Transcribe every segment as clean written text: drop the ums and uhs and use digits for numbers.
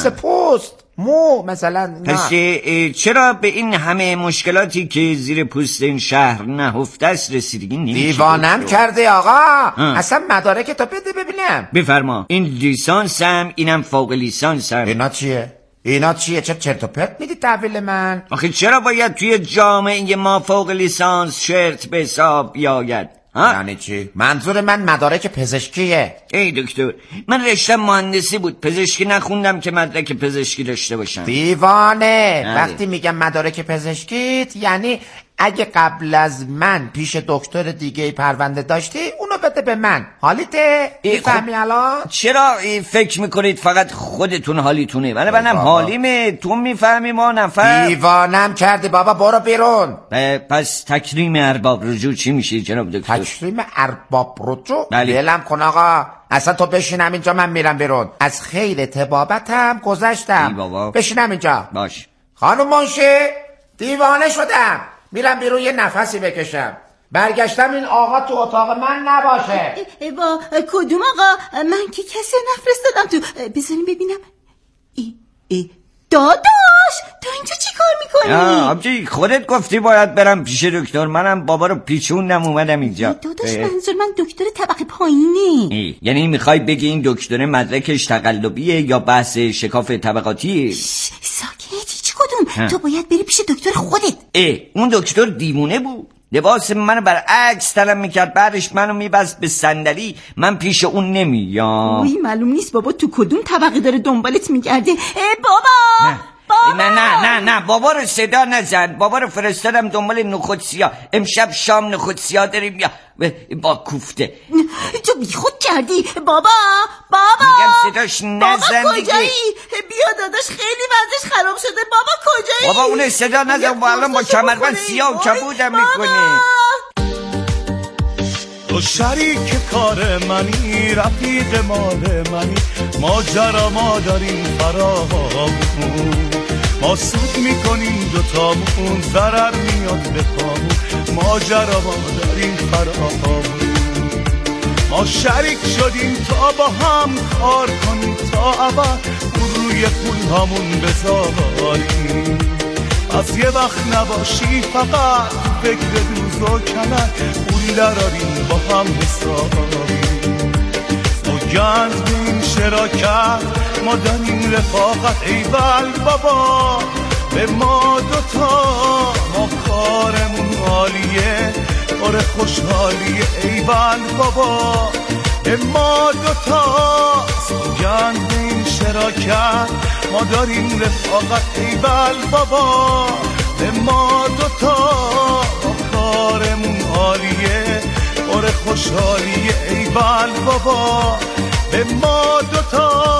حفظ پوست، مو مثلا. پس چرا به این همه مشکلاتی که زیر پوست این شهر نهفته است رسیدگی نمیشه؟ دیوانم کرده آقا. اصلا مدارک تو بده ببینم. بفرما. این لیسانسم، اینم فوق لیسانسم. اینا چیه؟ چه چرت و پرت میدی تحویل من؟ آخه چرا باید توی جامعه ما فوق لیسانس شرط به حساب بیاید؟ یعنی چی؟ منظور من مدارک پزشکیه. ای دکتر، من رشتم مهندسی بود، پزشکی نخوندم که مدرک پزشکی داشته باشم. دیوانه. وقتی میگم مدارک پزشکیت یعنی اگه قبل از من پیش دکتر دیگه پرونده داشتی اونو بده به من. حالیته؟ میفهمی الان؟ چرا فکر میکنید فقط خودتون حالیتونه؟ ولی منم حالیمه. تو میفهمی ما نفر؟ دیوانم کردی بابا. برو بیرون. پس تکریم ارباب رجوع چی میشه جناب دکتر؟ تکریم ارباب رجوع؟ بله. دلم کن آقا. اصلا تو بشینم اینجا، من میرم بیرون. از خیر طبابتم گذشتم. بشینم اینجا. باش. خانم منشی، دیوانه شدم. میرم بیرون یه نفسی بکشم. برگشتم این آقا تو اتاق من نباشه. با کدوم آقا؟ من که کسی نفرستادم تو. بذاریم ببینم. داداش تو اینجا چی کار میکنی؟ آبجی خودت گفتی باید برم پیش دکتر، منم بابا رو پیچوندم اومدم اینجا. داداش منظور من دکتر طبقه پایینه. یعنی میخوای بگی این دکتر مدرکش تقلبیه یا بحث شکاف طبقاتیه؟ ساکت. هیچ کدوم. تو باید بری پیش دکتر خودت. اون دکتر دیوونه بود. لباس منو برعکس تنم میکرد، بعدش منو میبست به صندلی. من پیش اون نمیام. معلوم نیست بابا تو کدوم طبقه داره دنبالت میگرده. بابا بابا. نه بابا رو صدا نزن. بابا رو فرستادم دنبال نخود سیاه. امشب شام نخود سیاه داریم با کوفته. تو بیخود کردی. بابا میگم صداش نزن. بابا کجایی؟ بیا داداش خیلی وضعش خراب شده. بابا کجایی؟ بابا اون صدا نزن. با الان با کمربند سیاه و کبودم میکنه. تو شریک کار منی، رفیق مال منی، ماجرا ما داریم فراغمون، ما سود میکنیم دوتامون، ضرر میاد به پامون، ماجرا ما داریم فراغمون، ما شریک شدیم تا با هم کار کنیم تا ابد روی پول همون بذاریم، از یه وقت نباشی فقط فکر دوز و کلک، پول دراریم با هم حسابیم، سوگند به این شراکت ما داریم رفاقت، ایول بابا به ما دوتا، ما کارمون عالیه کار خوشحالیه، ایول بابا به ما دوتا، سوگند به این شراکت ما داریم رفاقت، ایول بابا به ما دوتا، ما کارمون عالیه کار خوشحالیه، ایول بابا به ما دوتا.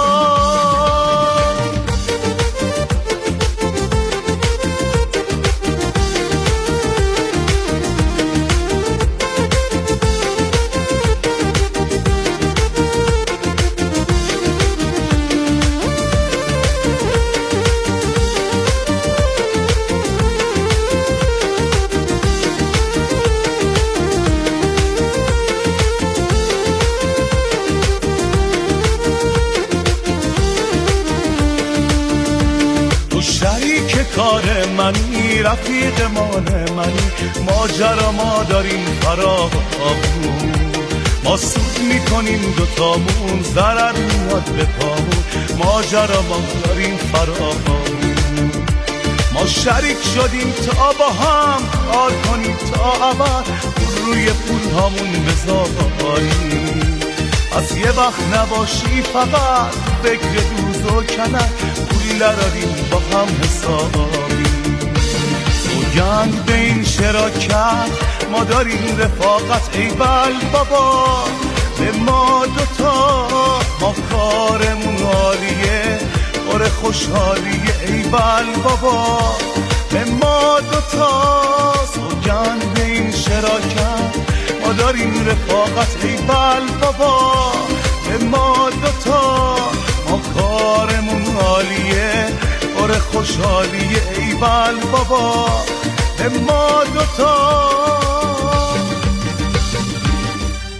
کار منی، رفیق مال منی، ماجرا ما داریم فراغمون، ما سود میکنیم دوتامون، ضرر میاد به پامون، ماجرا ما داریم فراغمون، ما شریک شدیم تا با هم کار کنیم تا ابد روی پول همون بذاریم، از یه وقت نباشی فقط فکر دوز و کنک، پول دراریم با هم حسابیم، سوگند به این شراکت ما داریم رفاقت، ایول بابا به ما دوتا، ما کارمون عالیه کار خوشحالیه، ایول بابا به ما دوتا، سوگند به این شراکت ما داریم رفاقت، ایول بابا به ما دوتا، ما کارمون عالیه کار خوشحالیه، ایول بابا به ما دوتا.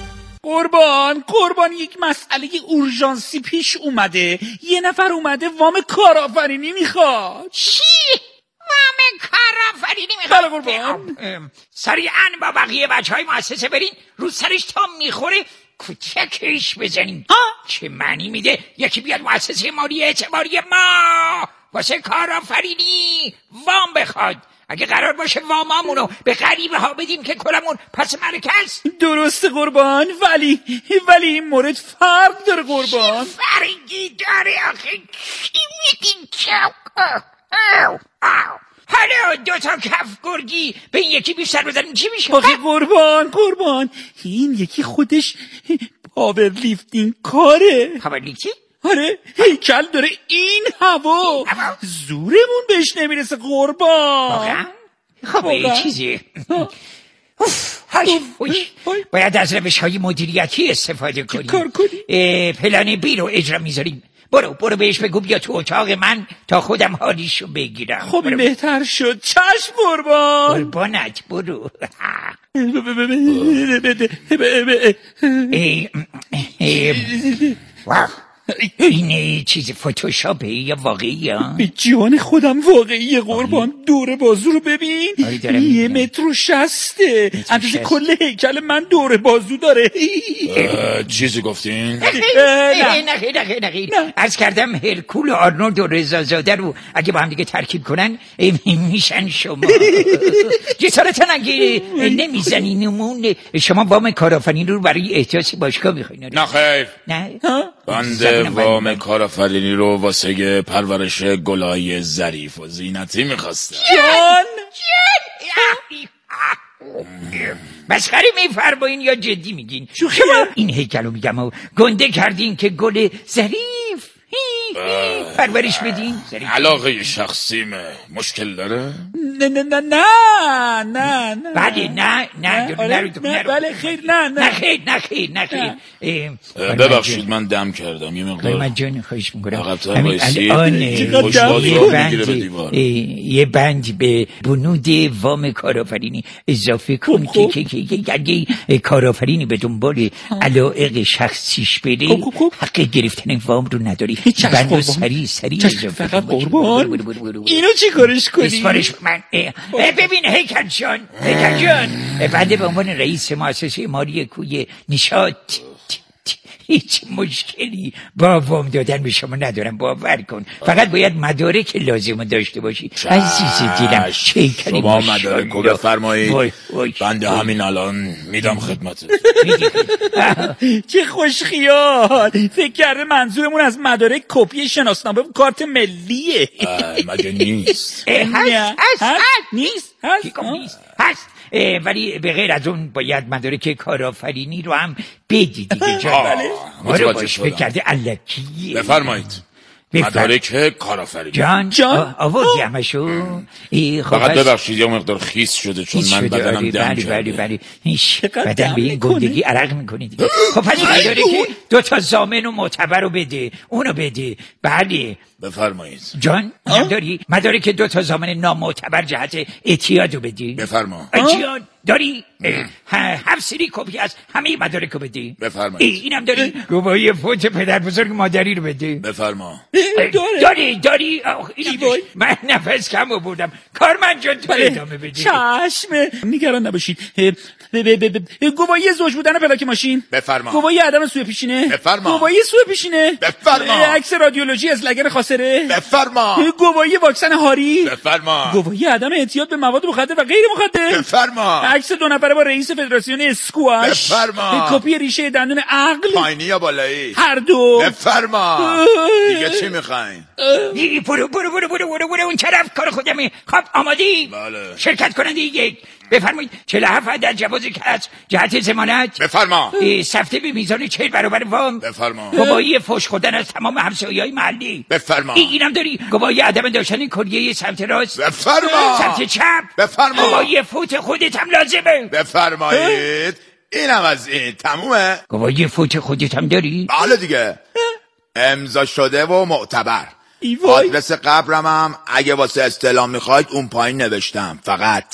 قربان یک مسئله اورژانسی پیش اومده. یه نفر اومده وام کارآفرینی میخواد. چی؟ وام کارآفرینی میخواد؟ بله قربان. سریعا با بقیه بچهای مؤسسه برین رو سرش تا میخوره کوچکش بزنین. چه معنی میده یکی بیاد مؤسسه مالی اعتباری ما واسه کارآفرینی وام بخواد؟ اگه قرار باشه وامامونو به غریبه ها بدیم که کلمون پس مرکه است. درسته قربان، ولی این مورد فرق داره قربان. فرقی داره آخه؟ کی میگین حالا 2 کف گرگی به این یکی بیشتر بزنیم چی میشه؟ آخه قربان این یکی خودش پاور لیفتینگ کاره. پاور لیفتینگ؟ آره هیکل داره این هوا زورمون بهش نمیرسه قربان. واقعا؟ خب این چیزی باید از روش‌های مدیریتی استفاده کنیم. کار کنیم؟ پلن بی رو اجرا میذاریم. برو بهش بگو بیا تو اتاق من تا خودم حالیشو بگیرم. خب این بهتر شد. چشم قربانت برو. این چیز فتوشاپه یا واقعیه؟ به جان خودم واقعیه قربان. دور بازو رو ببین. 1.60 متر اندازه کل هیکل من دور بازو داره. چیزی گفتین؟ نه عرض کردم هرکول و آرنولد و رضازاده رو اگه با هم دیگه ترکیب کنن میشن شما. جسارتا اگه نمیزنینمون شما وام کارآفرینی رو برای احتیاج باشگاه میخواین؟ نه خیر. نه بنده وام کارآفرینی رو واسه پرورش گلای ظریف و زینتی میخواستم. جان مسخره میفرمایین یا جدی میگین؟ شما این هیکل رو میگم و گنده کردین که گل ظریف پرورش بدین؟ علاقه شخصیمه. مشکل داره؟ نه بله نه بله خیر نه خیر. ببخشید من دم کردم یه مقدار. من جان خواهش میکنم عقب‌تر وایسید. یه بند به بنود وام کارآفرینی اضافه کن که اگه کارآفرینی به دنبال علایق شخصیش بره حق گرفتن وام رو نداری. بند سریع فقط قربان اینو چی کارش کنی؟ اسفارش من ببین هیکل جان بنده به عنوان رئیس مؤسسه مالی کوی نشاط هیچ مشکلی با وام دادن به شما ندارم، باور کن. فقط باید مدارک لازم داشته باشی. عزیز دلم شما مدارک رو بفرمایید. بنده همین الان میدم خدمتت. چه خوش خیال. فکر کرده منظورمون از مدارک کپی شناسنامه و کارت ملیه. مگه نیست؟ هست ولی به غیر از اون باید مدارک کارآفرینی رو هم بدی دیگه جان. متوجه شدم. فکر کرده الکیه. بفرمایید مدارک کارآفرینی. جان آوردی همشو؟ فقط ببخشید یه مقدار خیس شده چون من بدنم دم کرده. بله بدن به این گندگی عرق میکنه دیگه. خب پس مدارک 2 ضامن و معتبر رو بده، اونو بده. بله بفرمایید. جان داری مدارک 2 ضامن نامعتبر جهت اعتیاد رو بدی؟ بفرما. جان داری 7 سری کپی از همه مدارک رو بدی؟ بفرمایید. اینم داری گواهی فوت پدر بزرگ مادری رو بدی؟ بفرما. داری من نفس کم آوردم. کارمند جان تو ادامه بدی. چشمه نگران نباشید. گواهی زوج بودن پلاک ماشین؟ بفرما. گواهی عدم سوء پیشینه؟ بفرما. گواهی سوء پیشینه؟ بفرما. عکس رادیولوژی از لگن خاسره؟ بفرما. گواهی واکسن هاری؟ بفرما. گواهی عدم اعتیاد به مواد مخدر و غیر مخدر؟ بفرما. عکس 2 نفره با رئیس فدراسیون اسکواش؟ بفرما. کپی ریشه دندون عقل؟ پایینی یا بالایی؟ هر دو. بفرما. دیگه چی میخواین؟ برو اون طرف کار خودمه. خب آمادی؟ بله. شرکت کننده 1 بفرمایید 47 عدد جواز کسب جهت ضمانت. بفرما. سفته به میزان 40 برابر وام. بفرما. گواهی فحش خوردن از تمام همسایه‌های محلی. بفرما. اینم داری گواهی عدم داشتن کلیه سمت راست. بفرما. سمت چپ. بفرما. گواهی فوت خودت هم لازمه. بفرمایید. اینم از این تمومه. گواهی فوت خودت هم داری؟ بله دیگه امضا شده و معتبر. ایوای. آدرس قبرم هم اگه واسه استعلام میخواید اون پایین نوشتم. فقط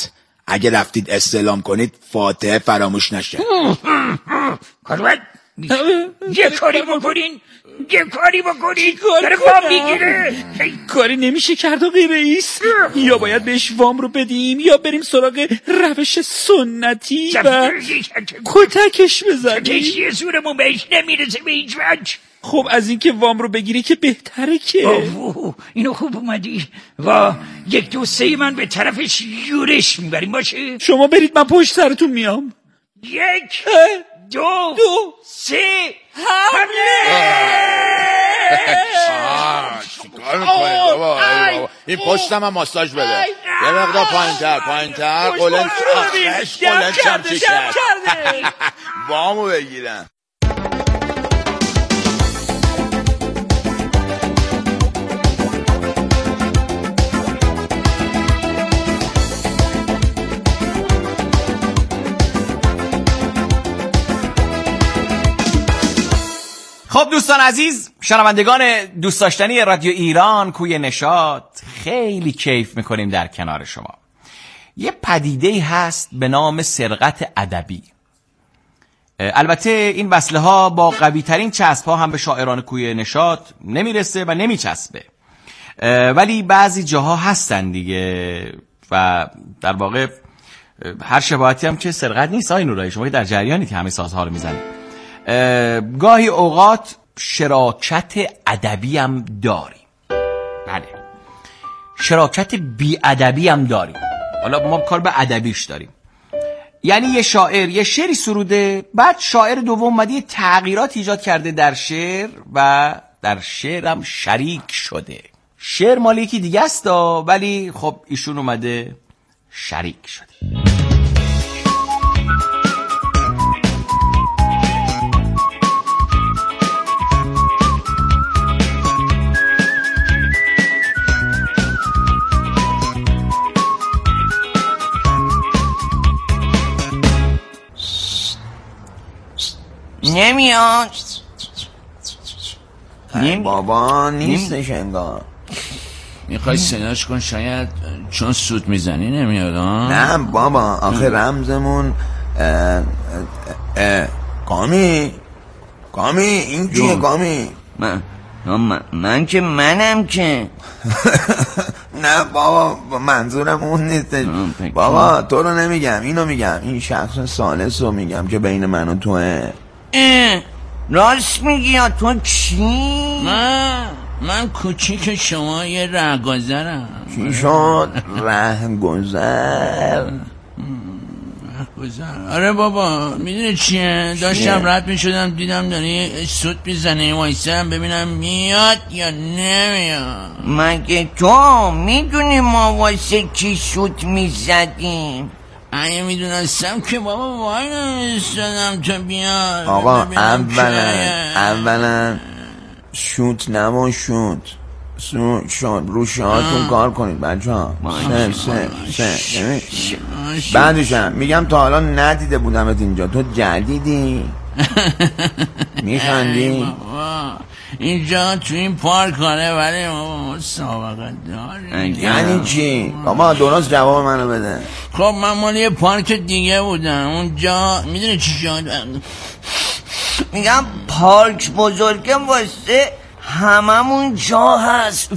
اگه رفتید استعلام کنید فاتحه فراموش نشه. کاروان یه کاری بکنین داره وام میگیره. کاری نمیشه کرد آقای رئیس، یا باید بهش وام رو بدیم یا بریم سراغ روش سنتی و کتکش بزنیم. یه زورمون بهش نمیرسه به هیچ وجه. خب از اینکه وام رو بگیری که بهتره که. اینو خوب اومدی و 1 2 3 من به طرفش یورش میبریم باشه. شما برید من پشت سرتون میام. 1 2 3 حمله! چیکار میکنید بابا؟ این پشتم هم ماساژ بده. یه مقدار پایین‌تر قلنج چمچی کرد. وامو بگیرن. خب دوستان عزیز، شنوندگان دوست داشتنی رادیو ایران کوی نشاط، خیلی کیف میکنیم در کنار شما. یه پدیده‌ای هست به نام سرقت ادبی. البته این وصله ها با قوی ترین چسب ها هم به شاعران کوی نشاط نمیرسه و نمیچسبه، ولی بعضی جاها هستن دیگه و در واقع هر شباهتی هم که سرقت نیست. آقای نورایی شما در جریانید که همه سازها رو میزنید. گاهی اوقات شراکت ادبی هم داریم. بله، شراکت بی ادبی هم داریم. حالا ما کار به ادبیش داریم. یعنی یه شاعر یه شعری سروده، بعد شاعر دوم اومده یه تغییرات ایجاد کرده در شعر و در شعر هم شریک شده. شعر مال یکی دیگه است ولی خب ایشون اومده شریک شده. نمیاد. بابا نیستش انگار. میخوای صداش کن، شاید چون سوت میزنی نمیاد. نه بابا آخه رمزمون کامی این کیه کامی؟ من که منم که نه بابا منظورم اون نیستش بابا، تو رو نمیگم، اینو میگم، این شخص ثالث رو میگم که بین من و توه. راست میگی. تو چی؟ من کوچیک شما یه رهگذرم. چی شد؟ رهگذر؟ آره بابا میدونی چیه؟ داشتم رد میشدم دیدم داری سوت میزنه، وایسم ببینم میاد یا نمیاد. مگه تو میدونی ما واسه کی سوت میزدیم؟ اگه میدونستم که بابا وای نمیستدم تو بیاد. آقا اولا شوت نما شوت رو شهاتون کار کنید بچه ها. بعدشم میگم تا حالا ندیده بودمت اینجا، تو جدیدی؟ میخندی؟ اینجا تو این پارک آره ولی ما سابقه داریم. یعنی چی؟ بابا درست جواب منو بده. خب من مال یه پارک دیگه بودم اونجا، میدونی چی شد؟ میگم پارک بزرگه واسه هممون جا هست.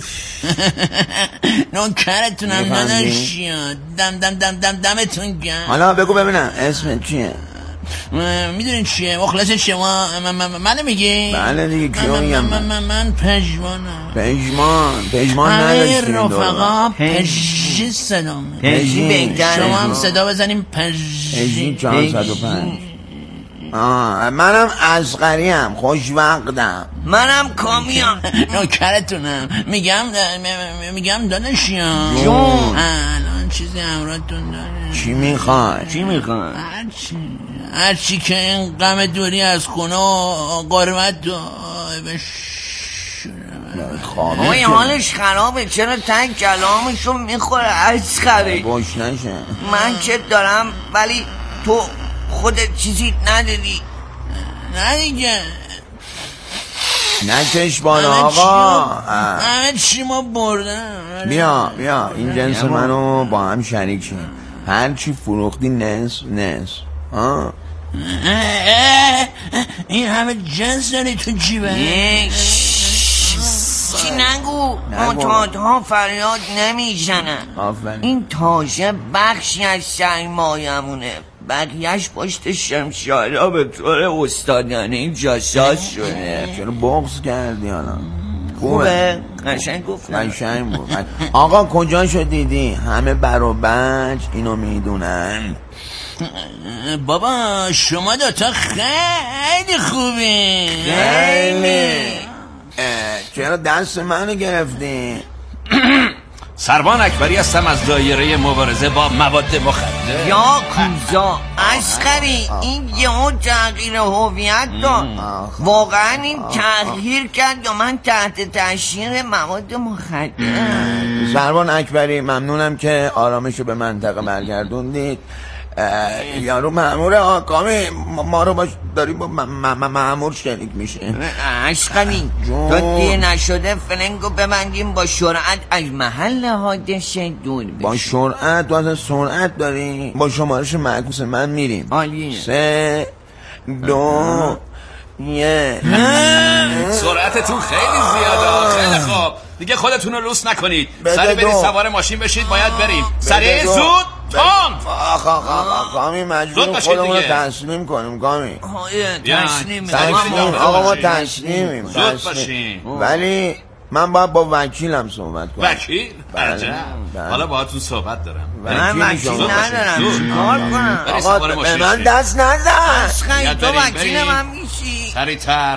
نوکرتونم نداشتی. دمتون گرم. حالا بگو ببینم اسمت چیه؟ میدونین چیه؟ مخلص شما منو میگی؟ بله دیگه کیو میگم؟ من پژمانم. پژمان نداشتیم رفقا پژی صدا پژی بهتره. شما هم صدا بزنیم پژی 405. منم اصغریم، خوش وقتم. منم کامیم. نوکرتونم. میگم داداشیام جون الان چیزی همراهتون داره. چی میخوای؟ هرچی که این غم دوری از خونه و قربت آقا این حالش خرابه، چرا تن کلامشو میخوره اصغری؟ باش نشه. من که دارم ولی تو خودت چیزی نداری. نه دیگه نکش بالا آقا. همه چی ما بردن. بیا این جنس منو با هم شریک شیم. هر چی فروختی نصف این همه جنس داری تو جیبه. چی نگو معتادها فریاد نمیزنن. این تازه بخشی از سرمایه‌مونه، بقیهش پشت شمشالا به طور استادانه جاساز شده. چرا بغض کردی حالا؟ خوبه؟ قشنگ گفتم. قشنگ بود. آقا کجا شو دیدی؟ همه بر و بچ اینو میدونن. بابا شما دوتا خیلی خوبی. خیلی. چرا دست منو گرفتی؟ سروان اکبری هستم از دایره مبارزه با مواد مخدر. یا کوزا عسکری، این یهو تغییر هویت داد. واقعا این تغییر کرد یا من تحت تاثیر مواد مخدر؟ سروان اکبری ممنونم که آرامشو به منطقه برگردوندید. یارو مأمور آقامی ما رو داری با مأمور شریک میشه. عشقانی تا دیه نشده فلنگو ببندیم با سرعت از محل حادثه دور بشیم. با سرعت؟ تو اصلا سرعت داری؟ با شمارش معکوس من میریم. عالیه. 3 2 1. سرعتتون خیلی زیاده. خیلی خوب دیگه خودتون رو لوس نکنید. سریع برید سوار ماشین بشید. باید بریم سریع زود. قامی مجبور خودمون رو تسلیم کنیم. قامی تسلیم آقا ما تسلیمیم. زود باشین. ولی من باید با وکیلم صحبت کنم. وکیل؟ حالا باهاتون صحبت دارم. من وکیل ندارم. چیکار کنم؟ آقا به من دست نزن. تو وکیل من میشی. سریع‌تر.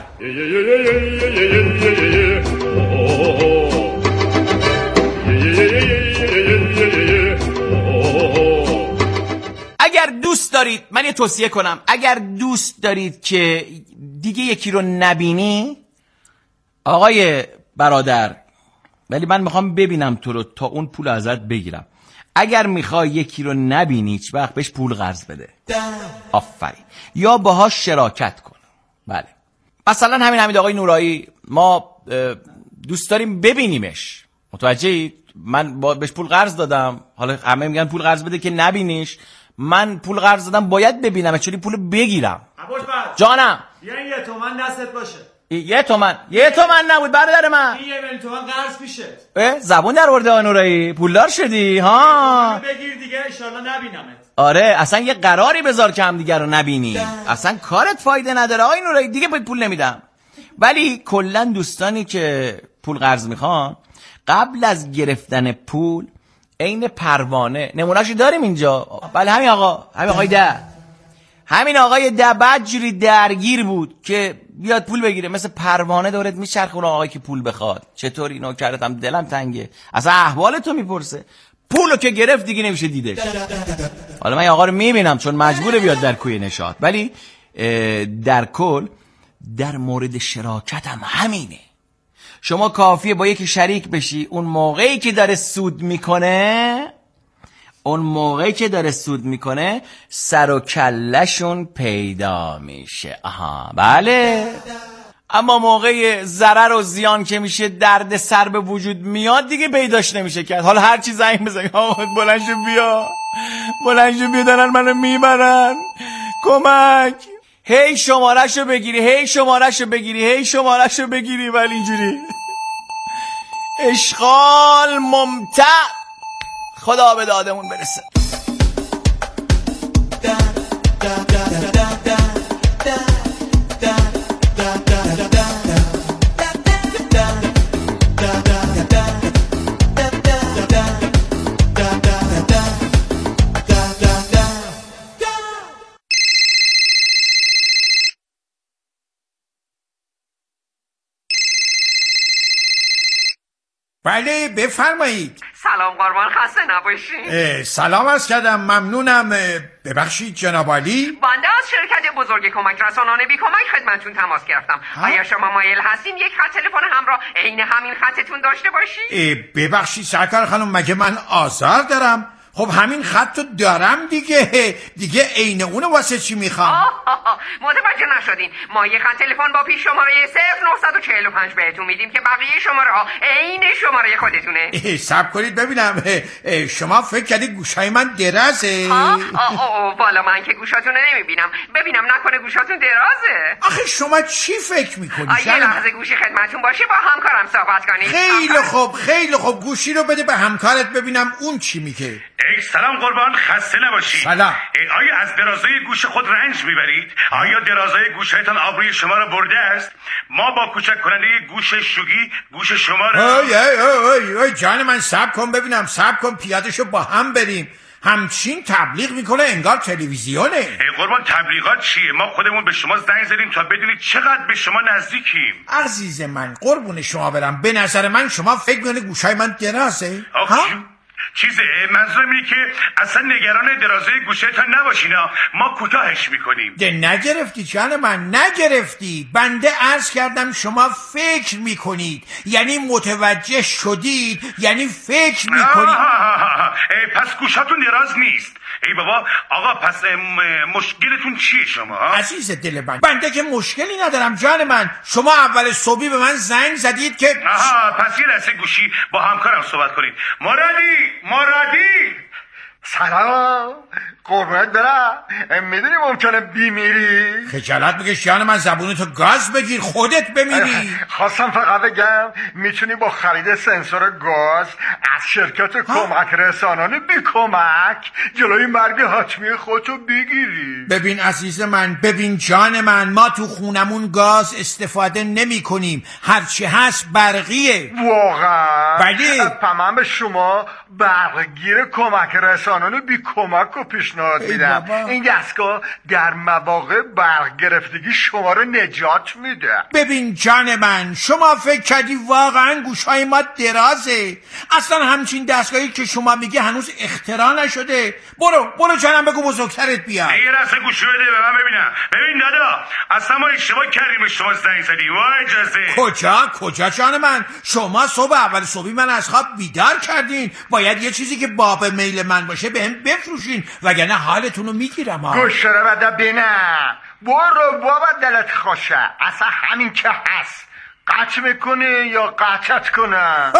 اگر دوست دارید، من یه توصیه کنم، اگر دوست دارید که دیگه یکی رو نبینی، آقای برادر، ولی من میخوام ببینم تو رو تا اون پول ازت بگیرم. اگر میخوای یکی رو نبینی هیچ وقت بهش پول قرض بده. آفرین. یا باهاش شراکت کن. بله. مثلا همین آقای نورایی، ما دوست داریم ببینیمش. متوجهید؟ من بهش پول قرض دادم. حالا همه میگن پول قرض بده که نبینیش. من پول قرض دادم باید ببینم، چون پول بگیرم. جانم یه تومن دستت باشه. یه تومن نبود برادر من. این 1,000,000 تومن قرض پیشت. زبون در آورده آنورایی، پولدار شدی ها. بگیر دیگه ان شاءالله نبینمت. آره اصلا یه قراری بذار که هم دیگه رو نبینی. اصلا کارت فایده نداره آقای نورایی، دیگه پول نمیدم. ولی کلا دوستانی که پول قرض میخوان قبل از گرفتن پول عین پروانه، نمونهشو داریم اینجا. بله همین آقای ده بعد جوری درگیر بود که بیاد پول بگیره، مثل پروانه دورت میچرخه اون آقایی که پول بخواد. چطوری نوکرتم دلم تنگه، اصلا احوالتو میپرسه. پولو که گرفت دیگه نمیشه دیدش. حالا من آقا رو میبینم چون مجبوره بیاد در کوی نشاط، ولی در کل در مورد شراکت هم همینه. شما کافیه با یکی شریک بشی، اون موقعی که داره سود میکنه سر و کلشون پیدا میشه. بله. اما موقع ضرر و زیان که میشه، درد سر به وجود میاد، دیگه پیداش نمیشه کرد. حالا هر چی زنگ بزنی بلند شو بیا دارن منو میبرن، کمک. هی شمارهشو بگیری ولی اینجوری اشغال ممتع. خدا به دادمون برسه. بله بفرمایید. سلام قربان، خسته نباشین. سلام عرض کردم، ممنونم. ببخشید جناب عالی. بنده از شرکت بزرگ کمک رسانانه بی کمک خدمتتون تماس گرفتم. اگر شما مایل هستین یک خط تلفن همراه عین همین خطتون داشته باشید. ببخشید سرکار خانم، مگه من آزار دارم؟ خب همین خطو دارم دیگه عین اونو واسه چی میخوام؟ متوجه نشدین. ما یه خط تلفن با پیش شماره 0945 بهتون میدیم که بقیه شماره ها عین شماره خودتونه. صبر کنید ببینم، شما فکر کردید گوشای من درازه؟ والا من که گوشاتون نمیبینم. ببینم نکنه گوشاتون درازه. آخه شما چی فکر میکنید؟ یه لحظه گوشی خدمتون باشه با همکارم صحبت کنید. خیلی خوب گوشی رو بده به همکارت ببینم اون چی میگه. سلام قربان، خسته نباشید. سلام. آیا از درازای گوش خود رنج میبرید؟ آیا درازای گوشتان آبروی شما را برده است؟ ما با کوچک کننده گوش شوگی گوش شما را جان من صبر کن ببینم، صبر کن پیادهشو با هم بریم. همچین تبلیغ میکنه انگار تلویزیونه. قربان تبلیغات چیه؟ ما خودمون به شما زنگ زدیم تا بدونید چقدر به شما نزدیکیم. عزیز من قربون شما برم، به نظر من شما فکر میکنید گوشای من درازه؟ چیزه منظورم اینه که اصلا نگران درازه گوشتان نباشین، ما کوتاهش میکنیم. نگرفتی جان من، نگرفتی. بنده عرض کردم شما فکر میکنید، یعنی متوجه شدید، یعنی فکر میکنید. پس گوشاتون دراز نیست. ای بابا آقا، پس مشکلتون چیه شما؟ عزیز دل من، بنده که مشکلی ندارم جان من. شما اول صبحی به من زنگ زدید که پس یه لحظه گوشی با همکارم صحبت کنید. مرادی سلام قربونت برم. میدونی ممکنه بیمیری؟ خجالت بکش جان من، زبونتو گاز بگیر خودت بمیری. خواستم فقط بگم میتونی با خرید سنسور گاز از شرکت کمک رسانانه بی کمک جلوی مرگ حتمی خودتو بگیری. ببین عزیز من، ببین جان من، ما تو خونمون گاز استفاده نمی کنیم، هرچی هست برقیه. واقعا؟ بله. من به شما برقگیر کمک رسانانه بی کمک رو پیشنهاد میدم. این دستگاه در مواقع برق گرفتگی شما رو نجات میده. ببین جان من، شما فکر کردی واقعا گوشهای ما درازه؟ اصلا همچین دستگاهی که شما میگی هنوز اختراع نشده. برو جانم بگو بزرگترت بیاد. یه رسه گوشی بده به من ببینم. ببین دادا، اصلا ما اشتباه کردیم شما زنگ زدیم. اجازه کجا جان من؟ شما صبح اول صبحی من از خواب بیدار کردین. باید یه چیزی که باب میل من باشه بهم بفروشین، وگرنه حالتون رو میگیرم. گوش رو بده بینم. برو بابا دلت خوشه. اصلا همین که هست. قطع میکنی یا قطعت کنم؟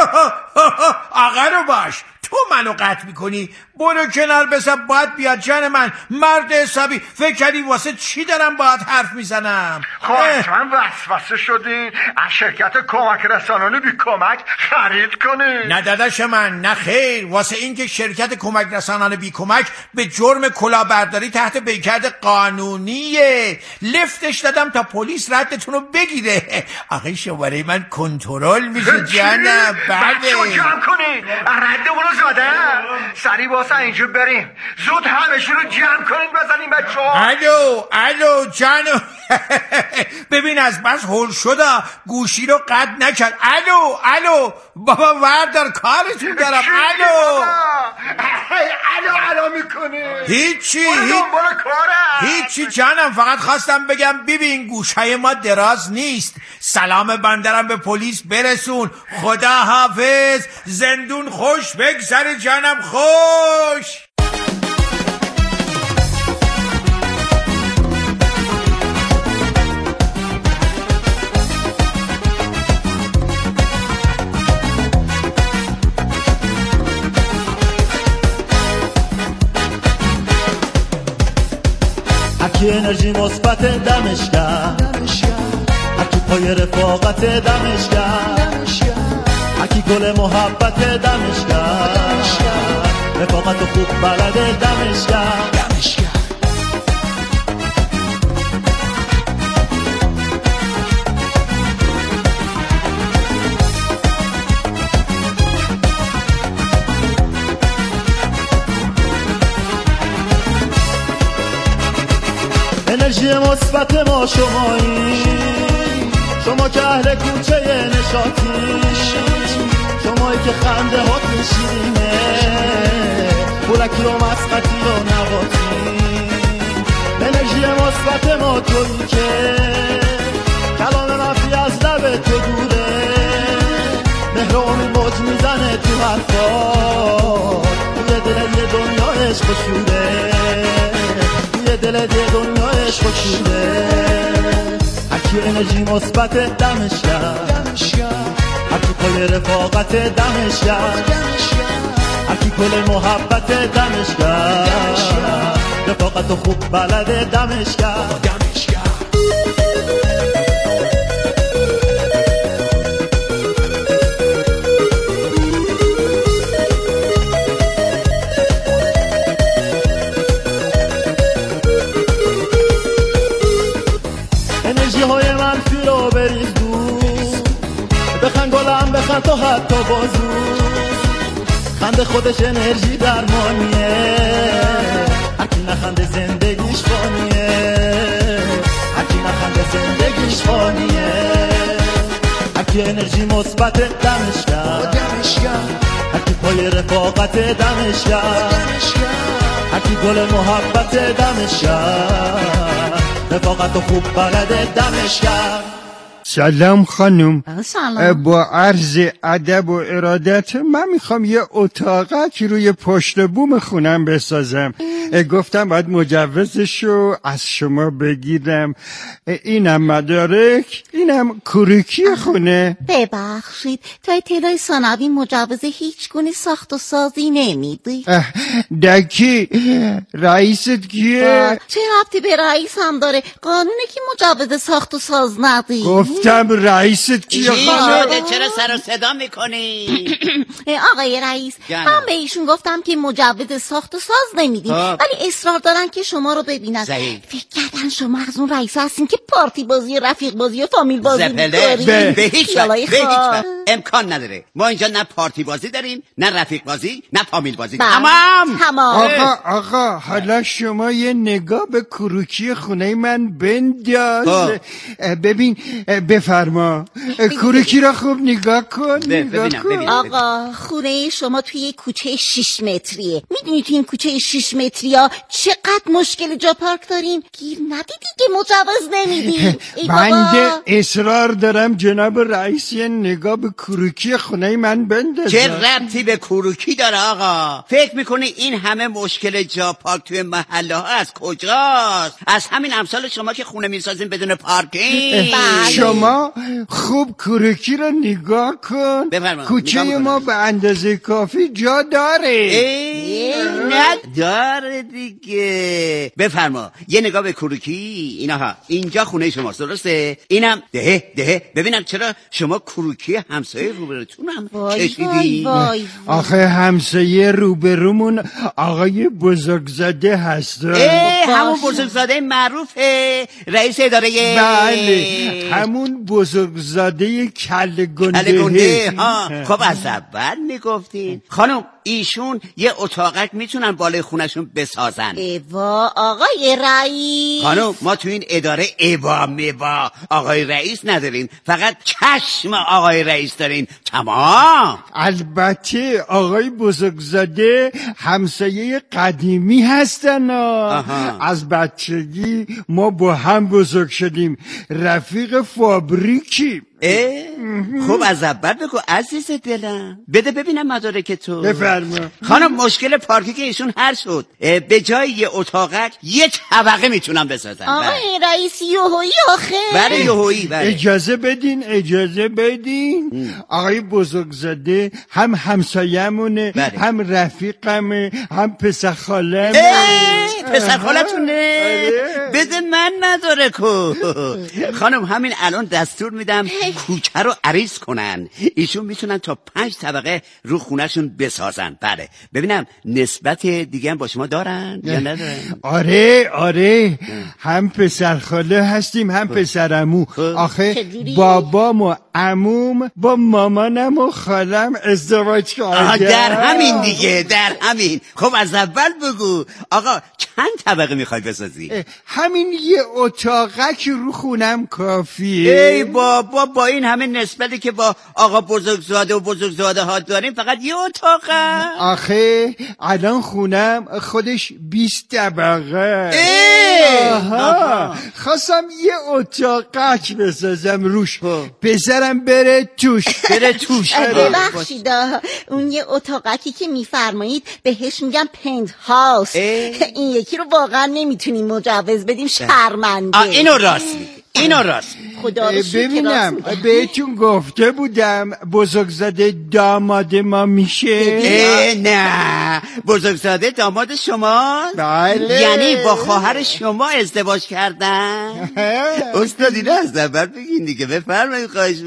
آقا رو باش، تو منو قطع میکنی؟ برو کنار بسا باید بیاد جان من. مرد حسابی، فکر کردی واسه چی دارم باید حرف میزنم؟ خواستم وسوسه شدین از شرکت کمک رسانانه بی کمک خرید کنی. نه داداش من، نه خیر. واسه این که شرکت کمک رسانانه بی کمک به جرم کلاهبرداری تحت پیکرد قانونیه، لفتش دادم تا پلیس ردتون رو بگیره. آقای شماره من کنترل میشه جانم. بچه رو جمع کنی، ردمونو زاده. سریع واسه اینجا بریم، زود همشون رو جمع کنین بزنیم بچه ها. الو جانو. ببین از بس هول شده گوشی رو قطع نکرد. الو بابا وردار کارتون دارم. الو میکنی؟ هیچی جانم، فقط خواستم بگم ببین گوشهای ما دراز نیست. سلام بندرم به پلیس برسون. خدا حافظ، زندون خوش بگذره جانم، خوش. اکی انرژی مثبت دمش کرد، اکی پای رفاقت دمش کرد، اکی گل محبت دمش کرد، رفاقت خوب بلده دمش کرد. انرژی مثبت ما شمایی، شما که اهل کوچه نشاطی، شمایی که خنده هات شیرینه، پولکی و مسقطی و نباتی. انرژی مثبت ما تویی که کلام منفی از لب تو دوره، مهر و امید موج میزنه تو حرفات، توی دل یه دنیا شوره توی دل دنیا عشق و شوره هرکی انرژی مثبت دمش گرم هرکی پای رفاقت دمش گرم هرکی کل محبت دمش گرم رفاقت و خوب بلد دمش گرم های منفی رو بریز دور بخند گلم بخند تا حتی بازو خنده خودش انرژی درمانیه هرکی نخنده زندگیش فانیه هرکی نخنده زندگیش فانیه هرکی انرژی مثبت دمش کرد هرکی پای رفاقت دمش کرد هرکی گل محبت دمش کرد رفاقت و خوب بلد دمش کرد. سلام خانم. سلام. با عرض ادب و ارادت من میخوام یه اتاقک روی پشت بوم خونم بسازم. گفتم باید مجوزشو از شما بگیرم. اینم مدارک، اینم کوریکی خونه. ببخشید تا اطلاع ثانوی مجوز هیچ گونه ساخت و سازی نمیدی. دکی رئیست کیه؟ چه ربطی به رئیس هم داره؟ قانونه که مجوز ساخت و ساز ندی. گفتم رئیست کیه؟ چرا سر و صدا میکنی؟ آقای رئیس من به ایشون گفتم که مجوز ساخت و ساز نمیدیم ولی اصرار دارن که شما رو ببینن. فکر کردن شما از اون رئیس هستین که پارتی بازی، رفیق بازی و فامیل بازی می‌کنید. به هیچ وجه امکان نداره. ما اینجا نه پارتی بازی داریم، نه رفیق بازی، نه فامیل بازی. تمام. آقا حالا شما یه نگاه به کروکی خونه من بنداز. ببین بفرما کروکی را خوب نگاه کن. ببینم. آقا خونه شما توی کوچه 6 متریه. میدونی توی این کوچه 6 متری ها چقدر مشکل جا پارک داریم؟ گیر ندیدی که مجوز نمیدیم. بنده اصرار دارم جناب رئیس یه نگاه به کروکی خونه من بندازم. چه ربطی به کروکی داره آقا؟ فکر میکنی این همه مشکل جا پارک توی محله ها از کجاست؟ از همین امثال شما که خونه میسازین بدون پارکینگ. شما خوب کروکی رو نگاه کن. کوچه ما به اندازه کافی جا داره. نداره دیگه. بفرما یه نگاه به کروکی. اینها اینجا خونه شماست درسته؟ اینم ده ببینم چرا شما کروکی همسایه روبروتون هم کشیدی؟ آخه همسایه روبرومون آقای بزرگزاده هست. همون بزرگزاده معروفه رئیس اداره. بله همون بزرگزاده کله گنده. خب از اول میگفتین خانم ایشون یه اتاقک میتونن بالای خونشون بسازن. ایوا آقای رئیس. خانم ما تو این اداره ایوا آقای رئیس ندارین، فقط چشم آقای رئیس دارین. تمام. البته آقای بزرگزاده همسایه قدیمی هستن. از بچگی ما با هم بزرگ شدیم، رفیق فابریکی. خب از اول بگو عزیز دلم. بده ببینم مدارک تو. بفرما. خانم مشکل پارکی که ایشون حل شد. به جای یه اتاقک یه طبقه میتونن بسازن. آقای رئیس یوهویی آخه. بله یوهویی. اجازه بدین آقای بزرگزاده هم همسایه‌مونه، هم رفیقمه، هم پسر خاله‌مه. پسر خالتونه؟ بده من مدارکو. خانم همین الان دستور میدم کوچه رو عریض کنن. ایشون میتونن تا 5 طبقه رو خونهشون بسازن. بله ببینم نسبت دیگه هم با شما دارن یا ندارن؟ آره هم پسر خاله هستیم هم پسر عمو. آخه بابام و عموم با مامانم و خالم ازدواج کردن. در همین دیگه در همین. خب از اول بگو آقا چند طبقه میخوای بسازی؟ همین یه اتاقک رو خونم کافیه. ای بابا با این همه نسبتی که با آقا بزرگزاده و بزرگزاده ها داریم فقط یه اتاقه. آخه الان خونم خودش 20 طبقه. خواستم یه اتاقک بسازم روش بذارم بره توش. ببخشید اون یه اتاقکی که میفرمایید بهش میگم پنت هاوس. این یکی رو واقعا نمیتونیم مجوز بدیم، شرمنده. اینو راست خدا رو شکر. ببینم بهتون گفته بودم بزرگزاده داماد ما میشه. نه بزرگزاده داماد شما؟ بله. یعنی با خواهر شما ازدواج کردن؟ استاد اینو از اول بگین دیگه. بفرمایید. خواهش